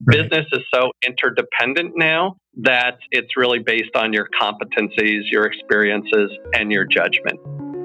Right. Business is so interdependent now that it's really based on your competencies, your experiences, and your judgment.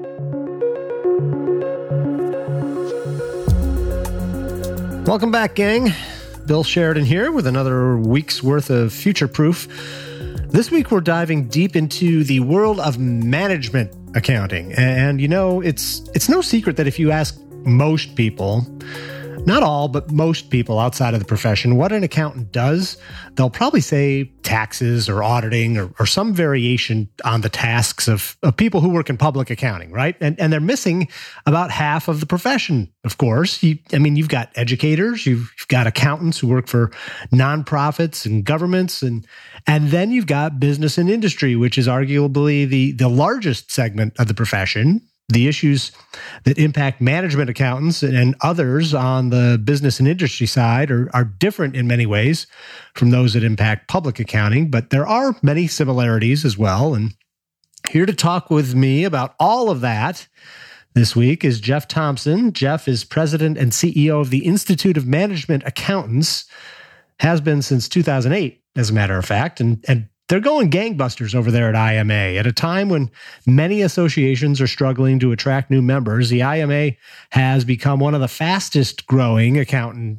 Welcome back, gang. Bill Sheridan here with another week's worth of Future Proof. This week, we're diving deep into the world of management accounting. And, you know, it's no secret that if you ask most people, not all, but most people outside of the profession, what an accountant does, they'll probably say taxes or auditing or some variation on the tasks of people who work in public accounting, right? And they're missing about half of the profession, of course. You've got educators, you've got accountants who work for nonprofits and governments, and then you've got business and industry, which is arguably the largest segment of the profession. The issues that impact management accountants and others on the business and industry side are different in many ways from those that impact public accounting, but there are many similarities as well. And here to talk with me about all of that this week is Jeff Thompson. Jeff is president and CEO of the Institute of Management Accountants, has been since 2008, as a matter of fact, and they're going gangbusters over there at IMA. At a time when many associations are struggling to attract new members, the IMA has become one of the fastest growing accounting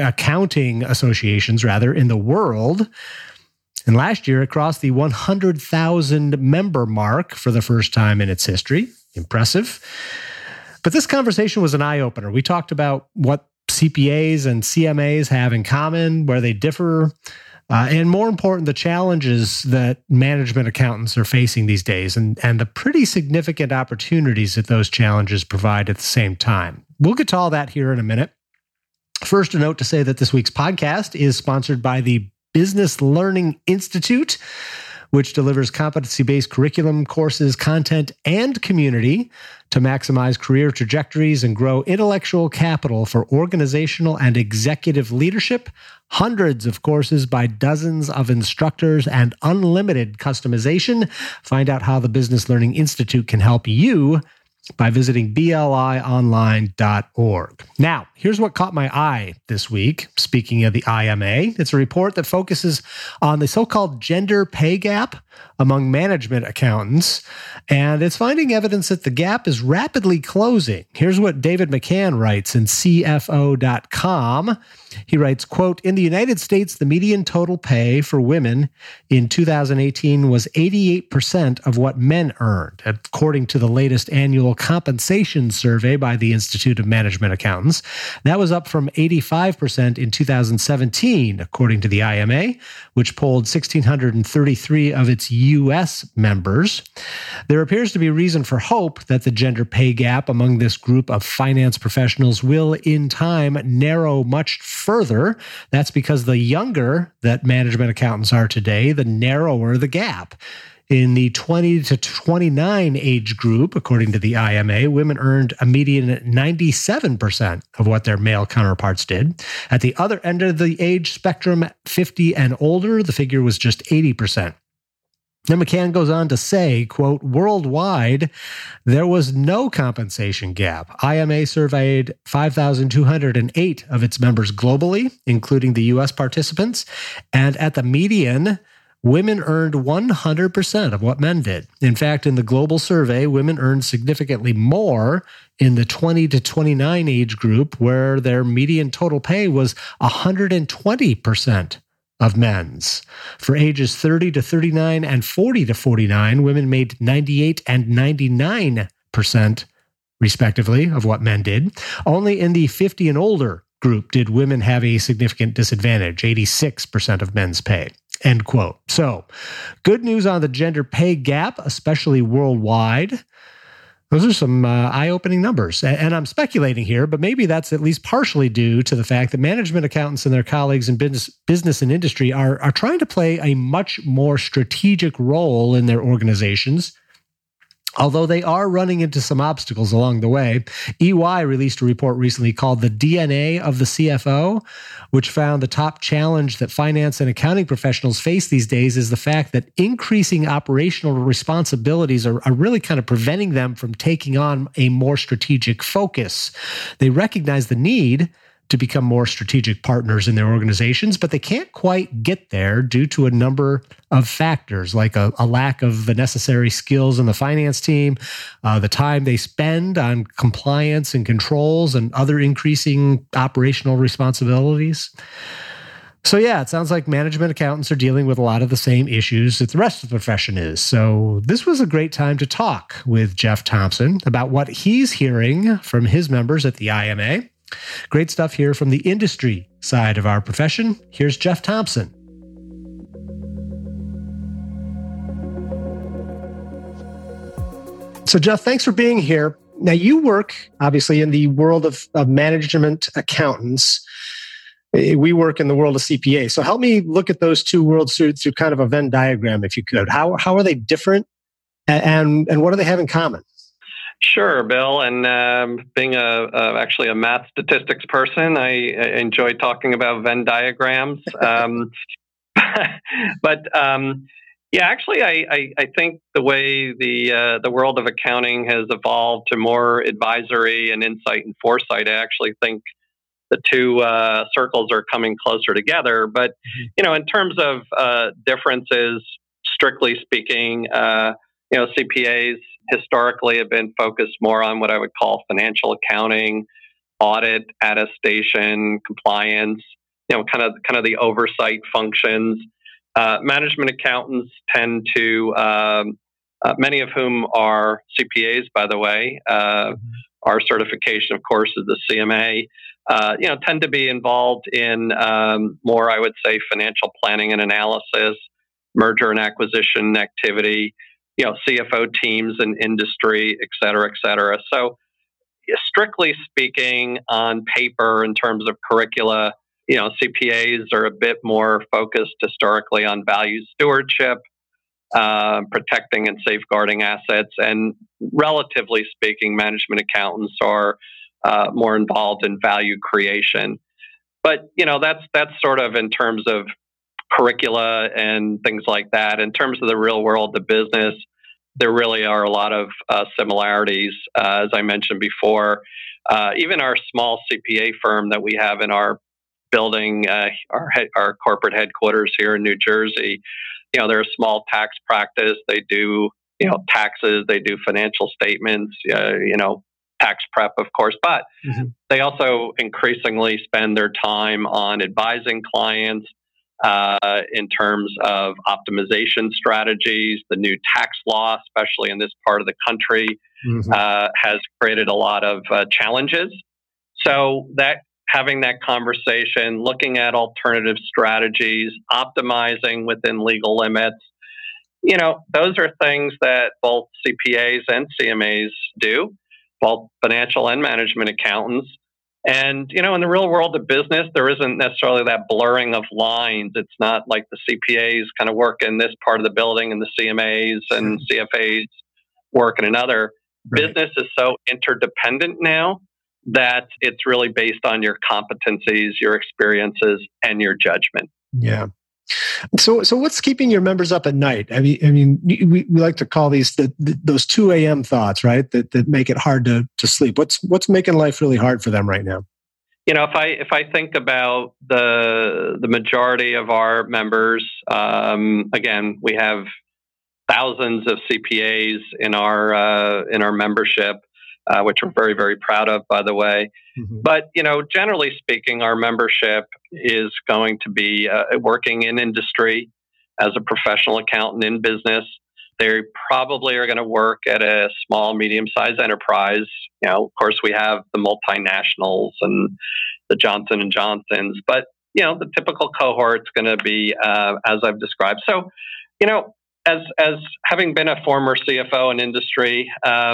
associations in the world. And last year, it crossed the 100,000 member mark for the first time in its history. Impressive. But this conversation was an eye-opener. We talked about what CPAs and CMAs have in common, where they differ, and more important, the challenges that management accountants are facing these days and the pretty significant opportunities that those challenges provide at the same time. We'll get to all that here in a minute. First, a note to say that this week's podcast is sponsored by the Business Learning Institute, which delivers competency-based curriculum, courses, content, and community to maximize career trajectories and grow intellectual capital for organizational and executive leadership, hundreds of courses by dozens of instructors, and unlimited customization. Find out how the Business Learning Institute can help you by visiting blionline.org. Now, here's what caught my eye this week. Speaking of the IMA, it's a report that focuses on the so-called gender pay gap among management accountants, and it's finding evidence that the gap is rapidly closing. Here's what David McCann writes in CFO.com. He writes, quote, "In the United States, the median total pay for women in 2018 was 88% of what men earned, according to the latest annual compensation survey by the Institute of Management Accountants. That was up from 85% in 2017, according to the IMA, which polled 1,633 of its U.S. members. There appears to be reason for hope that the gender pay gap among this group of finance professionals will, in time, narrow much further. That's because the younger that management accountants are today, the narrower the gap. In the 20 to 29 age group, according to the IMA, women earned a median 97% of what their male counterparts did. At the other end of the age spectrum, 50 and older, the figure was just 80%. Then McCann goes on to say, quote, "Worldwide, there was no compensation gap. IMA surveyed 5,208 of its members globally, including the U.S. participants, and at the median, women earned 100% of what men did. In fact, in the global survey, women earned significantly more in the 20 to 29 age group, where their median total pay was 120% of men's. For ages 30 to 39 and 40 to 49, women made 98 and 99%, respectively, of what men did. Only in the 50 and older group did women have a significant disadvantage, 86% of men's pay." End quote. So, good news on the gender pay gap, especially worldwide. Those are some eye-opening numbers. And I'm speculating here, but maybe that's at least partially due to the fact that management accountants and their colleagues in business and industry are trying to play a much more strategic role in their organizations, although they are running into some obstacles along the way. EY released a report recently called The DNA of the CFO, which found the top challenge that finance and accounting professionals face these days is the fact that increasing operational responsibilities are really kind of preventing them from taking on a more strategic focus. They recognize the need to become more strategic partners in their organizations, but they can't quite get there due to a number of factors, like a lack of the necessary skills in the finance team, the time they spend on compliance and controls, and other increasing operational responsibilities. So yeah, it sounds like management accountants are dealing with a lot of the same issues that the rest of the profession is. So this was a great time to talk with Jeff Thompson about what he's hearing from his members at the IMA. Great stuff here from the industry side of our profession. Here's Jeff Thompson. So Jeff, thanks for being here. Now you work obviously in the world of management accountants. We work in the world of CPA. So help me look at those two worlds through kind of a Venn diagram, if you could. How are they different, and what do they have in common? Sure, Bill. And being actually a math statistics person, I enjoy talking about Venn diagrams. Actually, I think the way the world of accounting has evolved to more advisory and insight and foresight, I actually think the two circles are coming closer together. But, in terms of differences, strictly speaking, CPAs historically have been focused more on what I would call financial accounting, audit, attestation, compliance, kind of the oversight functions. Management accountants tend to, many of whom are CPAs, by the way. Our certification, of course, is the CMA. Tend to be involved in more, I would say, financial planning and analysis, merger and acquisition activity, CFO teams and industry, et cetera, et cetera. So strictly speaking, on paper, in terms of curricula, CPAs are a bit more focused historically on value stewardship, protecting and safeguarding assets. And relatively speaking, management accountants are more involved in value creation. But, that's sort of in terms of curricula and things like that. In terms of the real world of business, there really are a lot of similarities. As I mentioned before, even our small CPA firm that we have in our building, our corporate headquarters here in New Jersey, they're a small tax practice. They do, taxes, they do financial statements, tax prep, of course, but they also increasingly spend their time on advising clients in terms of optimization strategies. The new tax law, especially in this part of the country, has created a lot of challenges. So that having that conversation, looking at alternative strategies, optimizing within legal limits, those are things that both CPAs and CMAs do, both financial and management accountants. And, in the real world of business, there isn't necessarily that blurring of lines. It's not like the CPAs kind of work in this part of the building and the CMAs and CFAs work in another. Right. Business is so interdependent now that it's really based on your competencies, your experiences, and your judgment. Yeah. So what's keeping your members up at night? I mean, we like to call these those 2 a.m. thoughts, right? That make it hard to sleep. What's making life really hard for them right now? If I think about the majority of our members, again, we have thousands of CPAs in our membership, which we're very, very proud of, by the way. But, generally speaking, our membership is going to be working in industry as a professional accountant in business. They probably are going to work at a small, medium-sized enterprise. Of course, we have the multinationals and the Johnson & Johnsons, but, the typical cohort's going to be as I've described. So, as having been a former CFO in industry,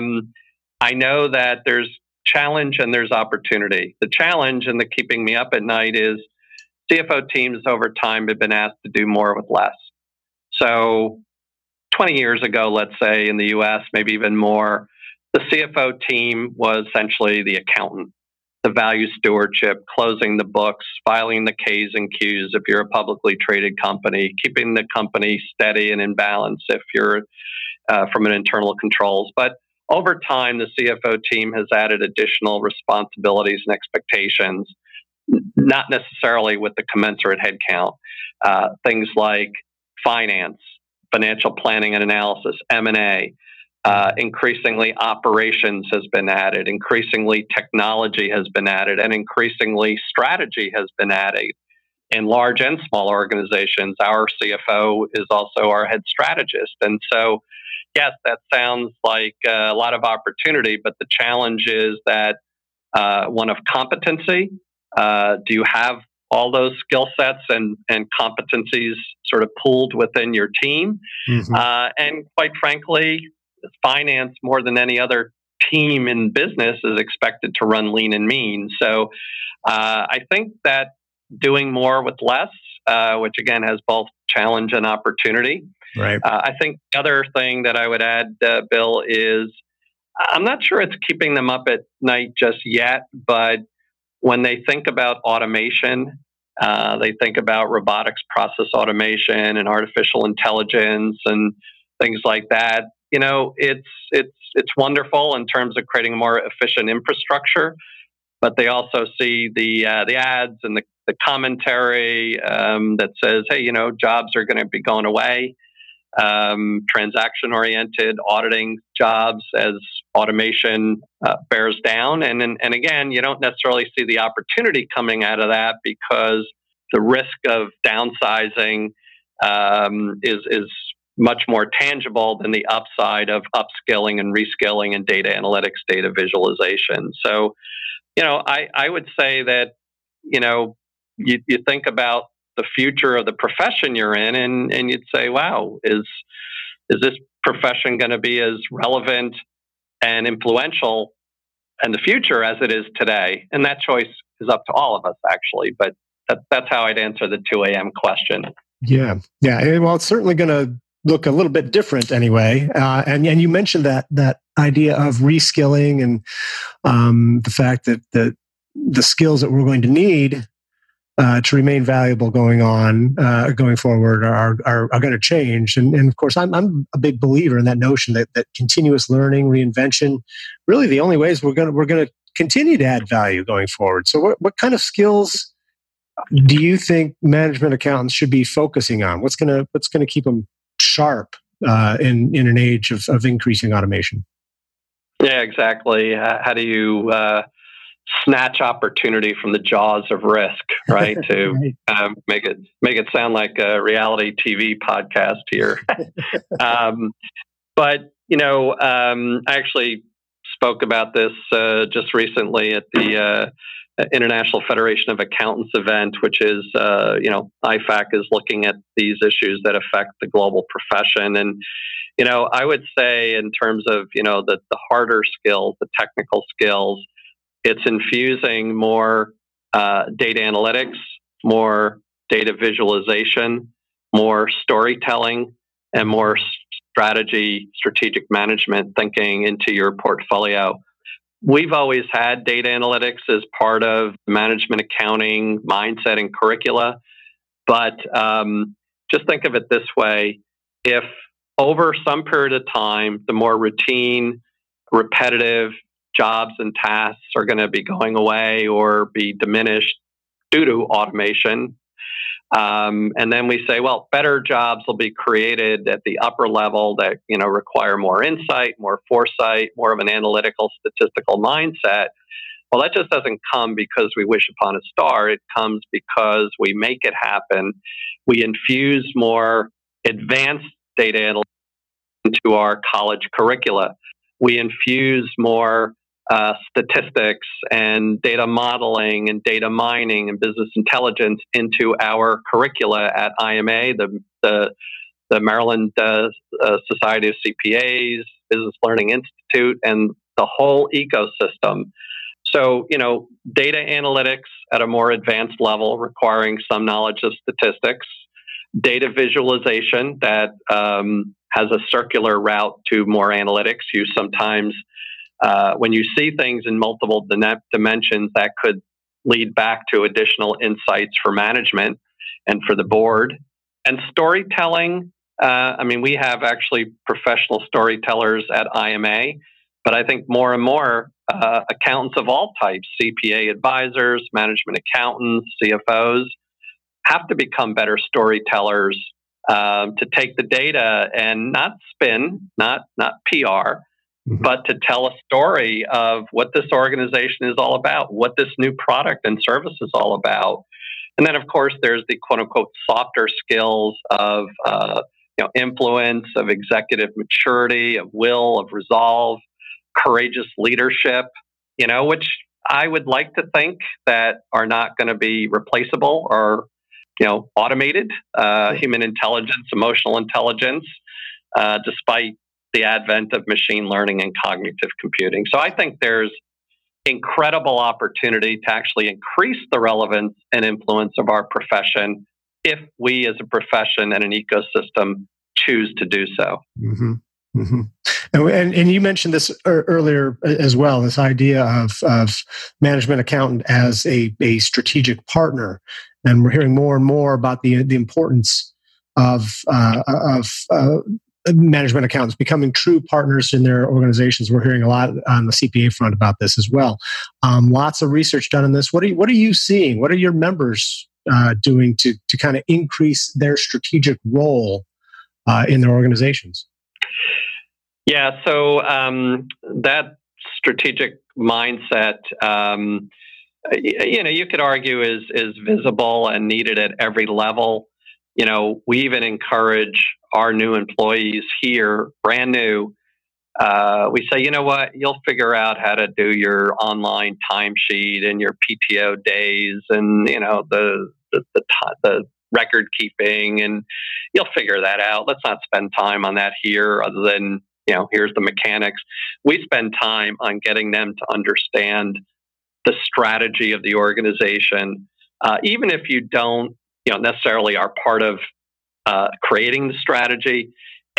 I know that there's challenge and there's opportunity. The challenge and the keeping me up at night is CFO teams over time have been asked to do more with less. So 20 years ago, let's say in the US, maybe even more, the CFO team was essentially the accountant, the value stewardship, closing the books, filing the Ks and Qs if you're a publicly traded company, keeping the company steady and in balance if you're from an internal controls. But over time, the CFO team has added additional responsibilities and expectations. not necessarily with the commensurate headcount. Things like finance, financial planning and analysis, M&A. Increasingly, operations has been added. Increasingly, technology has been added, and increasingly, strategy has been added. In large and small organizations, our CFO is also our head strategist, and so yes, that sounds like a lot of opportunity. But the challenge is that one of competency. Do you have all those skill sets and competencies sort of pooled within your team? Mm-hmm. And quite frankly, finance, more than any other team in business, is expected to run lean and mean. So I think that doing more with less, which again has both challenge and opportunity. Right. I think the other thing that I would add, Bill, is I'm not sure it's keeping them up at night just yet, but when they think about automation, they think about robotics process automation and artificial intelligence and things like that. You know, it's wonderful in terms of creating a more efficient infrastructure, but they also see the ads and the commentary that says, hey, you know, jobs are going to be going away. Transaction-oriented auditing jobs as automation bears down. And again, you don't necessarily see the opportunity coming out of that because the risk of downsizing is much more tangible than the upside of upskilling and reskilling and data analytics, data visualization. So, you know, I would say that, you know, you think about the future of the profession you're in, and you'd say, wow, is this profession going to be as relevant and influential in the future as it is today? And that choice is up to all of us, actually. But that's how I'd answer the 2 a.m. question. Yeah. Well, it's certainly going to look a little bit different anyway. And you mentioned that idea of reskilling and the fact that the skills that we're going to need to remain valuable going forward are going to change. And of course, I'm a big believer in that notion that continuous learning, reinvention, really the only ways we're going to continue to add value going forward. So what kind of skills do you think management accountants should be focusing on? What's going to keep them sharp in an age of increasing automation? Yeah, exactly. How do you snatch opportunity from the jaws of risk, right? To make it sound like a reality TV podcast here. But you know, I actually spoke about this just recently at the International Federation of Accountants event, which is, you know, IFAC is looking at these issues that affect the global profession. And, you know, I would say in terms of, you know, the harder skills, the technical skills, it's infusing more data analytics, more data visualization, more storytelling, and more strategic management thinking into your portfolio. We've always had data analytics as part of management accounting mindset and curricula, but just think of it this way. If over some period of time, the more routine, repetitive jobs and tasks are going to be going away or be diminished due to automation, and then we say, well, better jobs will be created at the upper level that, you know, require more insight, more foresight, more of an analytical, statistical mindset. Well, that just doesn't come because we wish upon a star. It comes because we make it happen. We infuse more advanced data analytics into our college curricula. We infuse more statistics and data modeling and data mining and business intelligence into our curricula at IMA, the Maryland Society of CPAs, Business Learning Institute, and the whole ecosystem. So, you know, data analytics at a more advanced level requiring some knowledge of statistics, data visualization that has a circular route to more analytics. You sometimes when you see things in multiple dimensions, that could lead back to additional insights for management and for the board. And storytelling, I mean, we have actually professional storytellers at IMA, but I think more and more accountants of all types, CPA advisors, management accountants, CFOs, have to become better storytellers to take the data and not spin, not PR, but to tell a story of what this organization is all about, what this new product and service is all about. And then, of course, there's the quote unquote softer skills of influence, of executive maturity, of will, of resolve, courageous leadership, which I would like to think that are not going to be replaceable or automated. Human intelligence, emotional intelligence, despite the advent of machine learning and cognitive computing. So I think there's incredible opportunity to actually increase the relevance and influence of our profession if we as a profession and an ecosystem choose to do so. Mm-hmm. Mm-hmm. And you mentioned this earlier as well, this idea of management accountant as a strategic partner. And we're hearing more and more about the importance of management accountants becoming true partners in their organizations. We're hearing a lot on the CPA front about this as well. Lots of research done on this. What are you seeing? What are your members doing to kind of increase their strategic role in their organizations? Yeah, so that strategic mindset, you could argue is visible and needed at every level. We even encourage our new employees here, brand new. We say, you know what, you'll figure out how to do your online timesheet and your PTO days, and the record keeping, and you'll figure that out. Let's not spend time on that here, other than here's the mechanics. We spend time on getting them to understand the strategy of the organization, even if you don't necessarily are part of creating the strategy.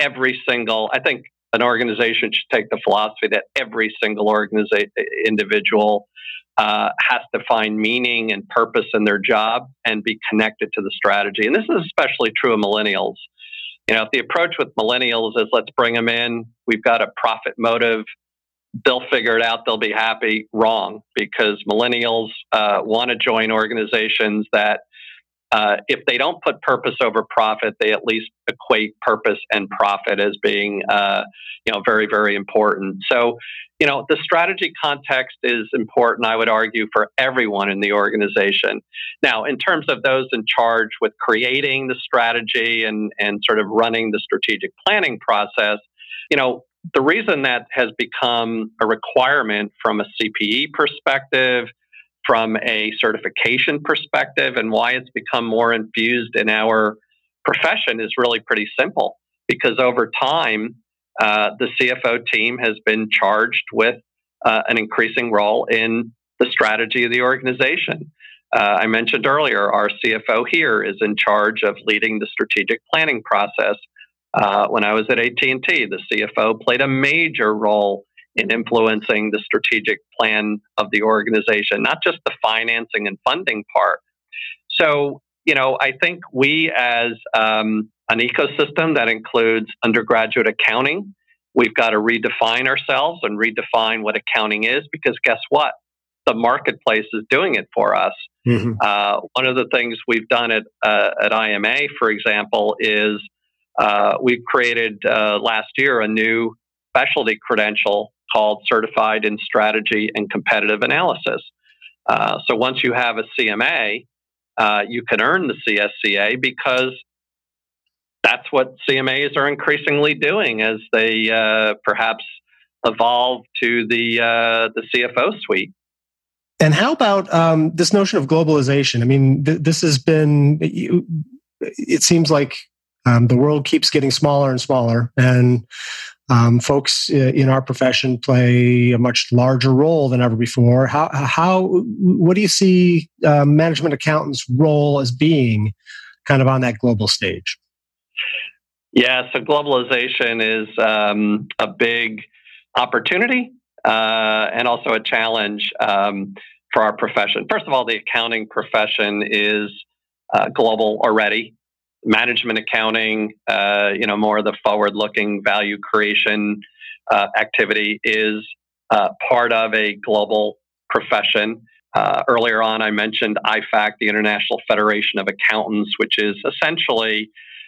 I think an organization should take the philosophy that every single individual has to find meaning and purpose in their job and be connected to the strategy. And this is especially true of millennials. If the approach with millennials is let's bring them in, we've got a profit motive, they'll figure it out, they'll be happy. Wrong, because millennials want to join organizations that if they don't put purpose over profit, they at least equate purpose and profit as being very, very important. So, the strategy context is important, I would argue, for everyone in the organization. Now, in terms of those in charge with creating the strategy and sort of running the strategic planning process, the reason that has become a requirement from a CPE perspective, from a certification perspective, and why it's become more infused in our profession is really pretty simple. Because over time, the CFO team has been charged with an increasing role in the strategy of the organization. I mentioned earlier, our CFO here is in charge of leading the strategic planning process. When I was at AT&T, the CFO played a major role in influencing the strategic plan of the organization, not just the financing and funding part. So, I think we as an ecosystem that includes undergraduate accounting, we've got to redefine ourselves and redefine what accounting is, because guess what? The marketplace is doing it for us. Mm-hmm. One of the things we've done at IMA, for example, is we've created last year a new specialty credential called Certified in Strategy and Competitive Analysis. So once you have a CMA, you can earn the CSCA, because that's what CMAs are increasingly doing as they perhaps evolve to the CFO suite. And how about this notion of globalization? I mean, this has been, it seems like the world keeps getting smaller and smaller, and folks in our profession play a much larger role than ever before. What do you see management accountants' role as being kind of on that global stage? Yeah, so globalization is a big opportunity and also a challenge for our profession. First of all, the accounting profession is global already. Management accounting, more of the forward-looking value creation activity is part of a global profession. Earlier on, I mentioned IFAC, the International Federation of Accountants, which is essentially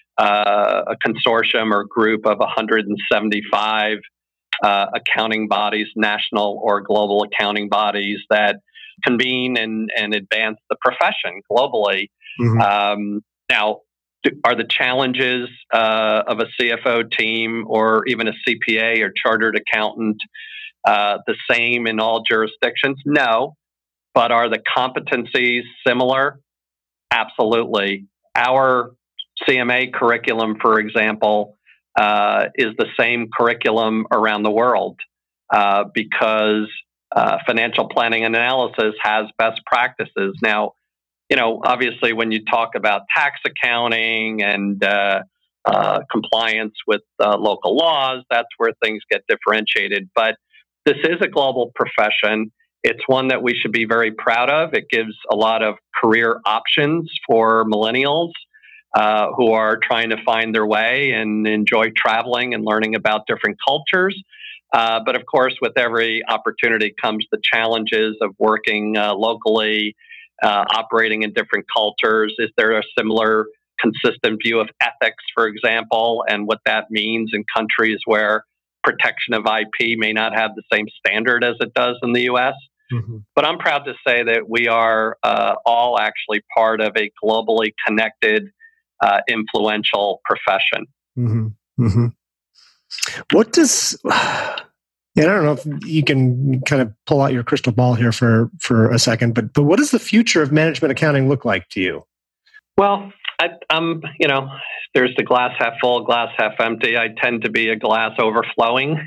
a consortium or group of 175 accounting bodies, national or global accounting bodies that convene and advance the profession globally. Mm-hmm. Now, are the challenges of a CFO team or even a CPA or chartered accountant the same in all jurisdictions? No. But are the competencies similar? Absolutely. Our CMA curriculum, for example, is the same curriculum around the world because financial planning and analysis has best practices. Now, obviously, when you talk about tax accounting and compliance with local laws, that's where things get differentiated. But this is a global profession. It's one that we should be very proud of. It gives a lot of career options for millennials who are trying to find their way and enjoy traveling and learning about different cultures. But of course, with every opportunity comes the challenges of working locally, operating in different cultures. Is there a similar, consistent view of ethics, for example, and what that means in countries where protection of IP may not have the same standard as it does in the U.S.? Mm-hmm. But I'm proud to say that we are all actually part of a globally connected, influential profession. Mm-hmm. Mm-hmm. What does... I don't know if you can kind of pull out your crystal ball here for a second, but what does the future of management accounting look like to you? Well, I'm there's the glass half full, glass half empty. I tend to be a glass overflowing.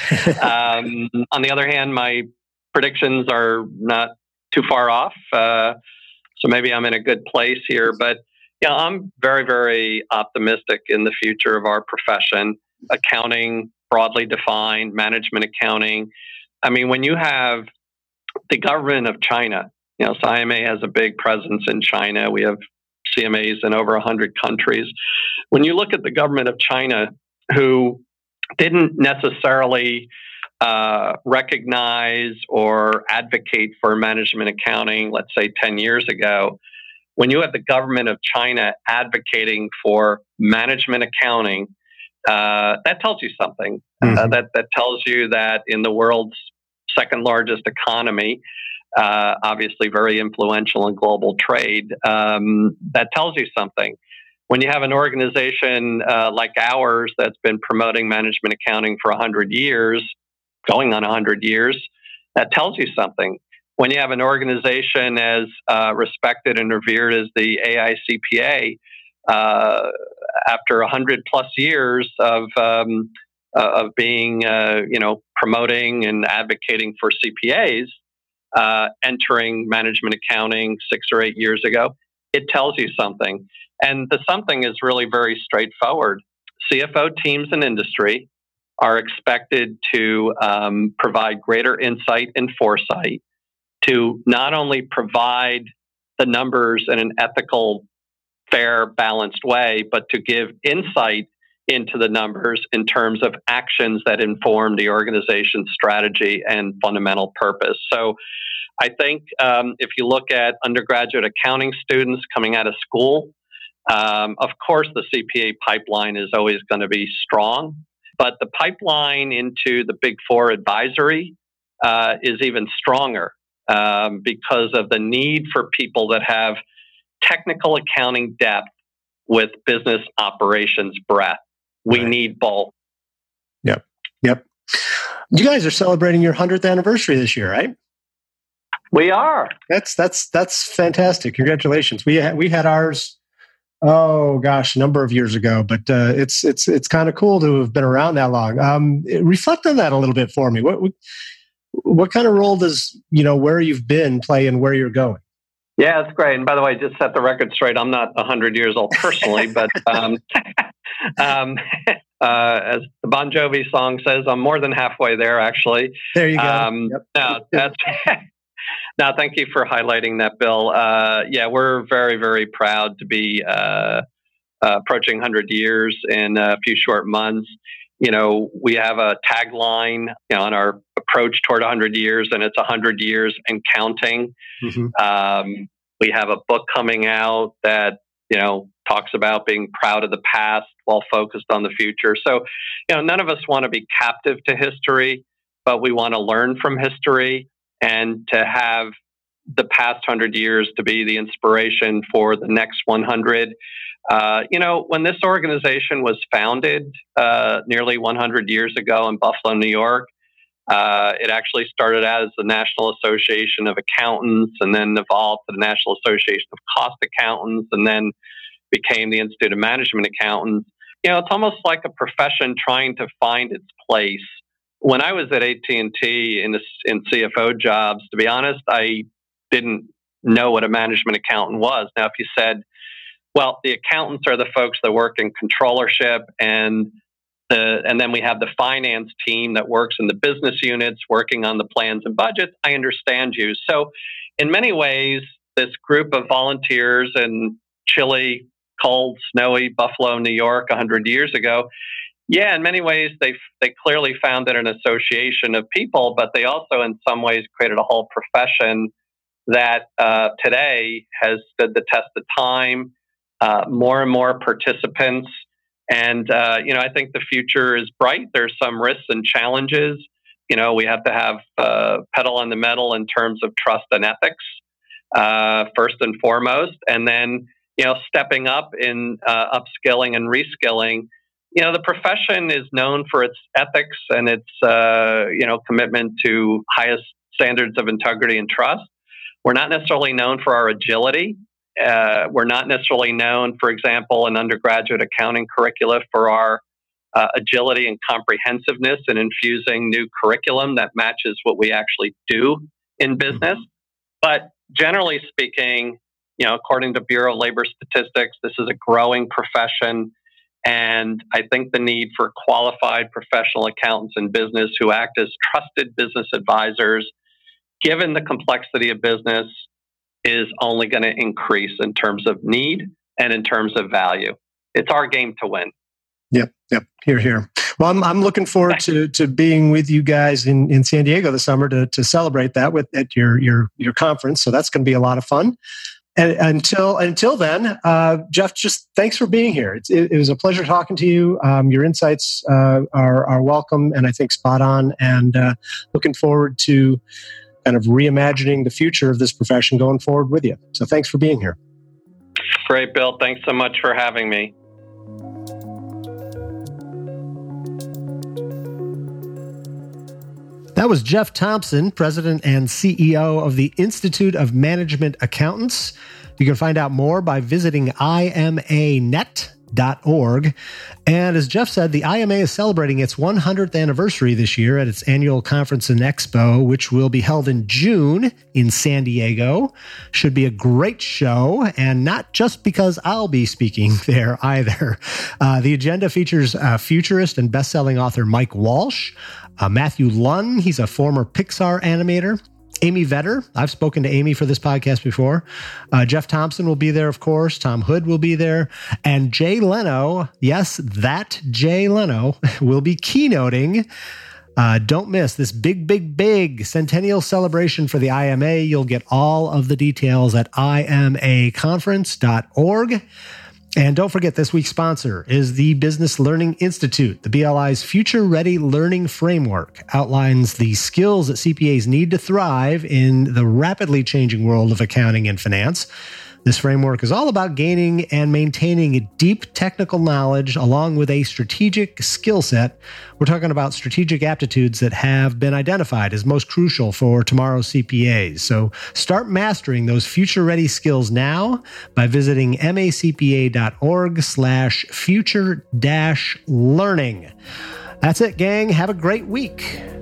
On the other hand, my predictions are not too far off. So maybe I'm in a good place here. But yeah, I'm very, very optimistic in the future of our profession. Accounting, broadly defined, management accounting. I mean, when you have the government of China, CIMA has a big presence in China. We have CMAs in over 100 countries. When you look at the government of China, who didn't necessarily recognize or advocate for management accounting, let's say 10 years ago, when you have the government of China advocating for management accounting, that tells you something. Mm-hmm. That tells you that in the world's second largest economy, obviously very influential in global trade, that tells you something. When you have an organization like ours that's been promoting management accounting for 100 years, going on 100 years, that tells you something. When you have an organization as respected and revered as the AICPA, after 100 plus years of being, promoting and advocating for CPAs, entering management accounting 6 or 8 years ago, it tells you something. And the something is really very straightforward. CFO teams in industry are expected to provide greater insight and foresight to not only provide the numbers in an ethical, fair, balanced way, but to give insight into the numbers in terms of actions that inform the organization's strategy and fundamental purpose. So I think if you look at undergraduate accounting students coming out of school, of course, the CPA pipeline is always going to be strong, but the pipeline into the Big Four advisory is even stronger because of the need for people that have technical accounting depth with business operations breadth. We need both. Yep. You guys are celebrating your 100th anniversary this year, right? We are. That's fantastic. Congratulations. We had ours. Oh gosh, a number of years ago, but it's kind of cool to have been around that long. Reflect on that a little bit for me. What kind of role does where you've been play in where you're going? Yeah, it's great. And by the way, just set the record straight. I'm not 100 years old personally, but as the Bon Jovi song says, I'm more than halfway there. Actually, there you go. Yep. No, thank you for highlighting that, Bill. We're very, very proud to be approaching 100 years in a few short months. We have a tagline on our approach toward 100 years, and it's 100 years and counting. Mm-hmm. We have a book coming out that, talks about being proud of the past while focused on the future. So, none of us want to be captive to history, but we want to learn from history and to have the past 100 years to be the inspiration for the next 100. When this organization was founded nearly 100 years ago in Buffalo, New York, it actually started out as the National Association of Accountants and then evolved to the National Association of Cost Accountants and then became the Institute of Management Accountants. It's almost like a profession trying to find its place. When I was at AT&T in CFO jobs, to be honest, I didn't know what a management accountant was. Now, if you said, well, the accountants are the folks that work in controllership, and then we have the finance team that works in the business units working on the plans and budgets, I understand you. So in many ways, this group of volunteers in chilly, cold, snowy Buffalo, New York 100 years ago, in many ways, they clearly founded an association of people, but they also in some ways created a whole profession that today has stood the test of time, more and more participants. And, I think the future is bright. There's some risks and challenges. We have to have pedal on the metal in terms of trust and ethics, first and foremost. And then, stepping up in upskilling and reskilling. The profession is known for its ethics and its, commitment to highest standards of integrity and trust. We're not necessarily known for our agility. We're not necessarily known, for example, in undergraduate accounting curricula for our agility and comprehensiveness in infusing new curriculum that matches what we actually do in business. But generally speaking, according to Bureau of Labor Statistics, this is a growing profession. And I think the need for qualified professional accountants in business who act as trusted business advisors, given the complexity of business, is only going to increase in terms of need and in terms of value. It's our game to win. Yep. Hear, hear. Well, I'm looking forward to being with you guys in San Diego this summer to celebrate that at your conference. So that's going to be a lot of fun. And until then, Jeff, just thanks for being here. It was a pleasure talking to you. Your insights are welcome and I think spot on. And looking forward to kind of reimagining the future of this profession going forward with you. So thanks for being here. Great, Bill. Thanks so much for having me. That was Jeff Thompson, President and CEO of the Institute of Management Accountants. You can find out more by visiting imanet.org. And as Jeff said, the IMA is celebrating its 100th anniversary this year at its annual conference and expo, which will be held in June in San Diego. Should be a great show, and not just because I'll be speaking there either. The agenda features futurist and best-selling author Mike Walsh, Matthew Lunn, he's a former Pixar animator, Amy Vetter. I've spoken to Amy for this podcast before. Jeff Thompson will be there, of course. Tom Hood will be there. And Jay Leno, yes, that Jay Leno, will be keynoting. Don't miss this big centennial celebration for the IMA. You'll get all of the details at imaconference.org. And don't forget, this week's sponsor is the Business Learning Institute. The BLI's Future Ready Learning Framework outlines the skills that CPAs need to thrive in the rapidly changing world of accounting and finance. This framework is all about gaining and maintaining deep technical knowledge along with a strategic skill set. We're talking about strategic aptitudes that have been identified as most crucial for tomorrow's CPAs. So start mastering those future-ready skills now by visiting macpa.org/future-learning. That's it, gang. Have a great week.